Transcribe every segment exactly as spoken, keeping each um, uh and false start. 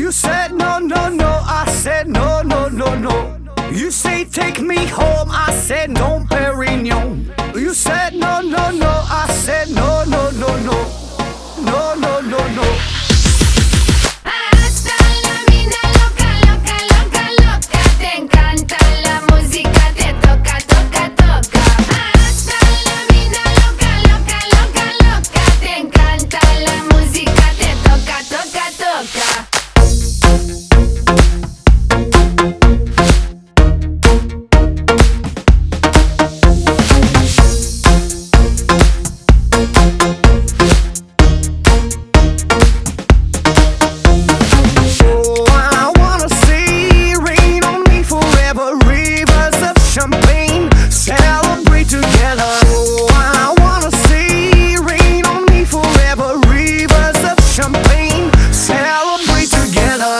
You said no, no, no, I said no, no, no, no. You say take me home, I said no, Perignon. You said no, no, no, I said no, no, no, no. No, no, no, no. Hasta la mina loca, loca, loca, loca. Te encanta la música, te toca, toca, toca. Hasta la mina loca, loca, loca, loca. Te encanta la música, te toca, toca, toca. Celebrate together. Oh, I wanna see rain on me forever. Rivers of champagne. Celebrate together.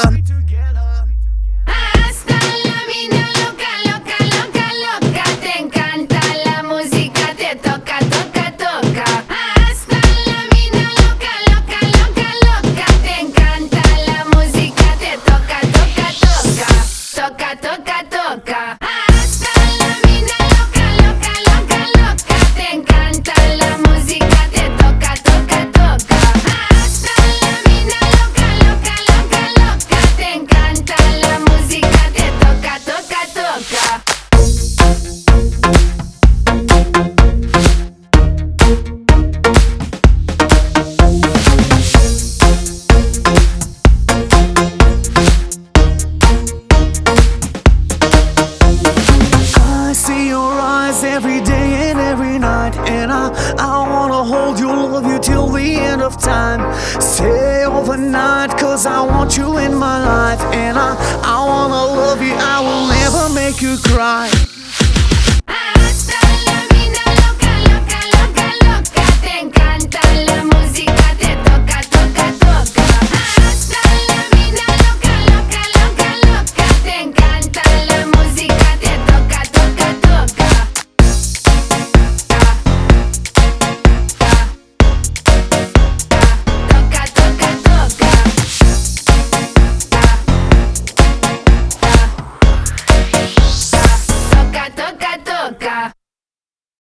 Hasta la mina loca, loca, loca, loca. Te encanta la música, te toca, toca, toca. Hasta la mina loca, loca, loca, loca. Te encanta la música, te toca, toca, toca. Toca, toca, toca. Hasta la mina loca, loca, loca, loca. Te encanta la música, te toca, toca, toca. Hasta la mina loca, loca, loca, loca. Te encanta la música, te toca, toca, toca. I see your eyes every day and every night, and I, I wanna hold you, love you till the end of time. Stay overnight, cause I want you in my life, and I, I wanna love you, I will never make you cry.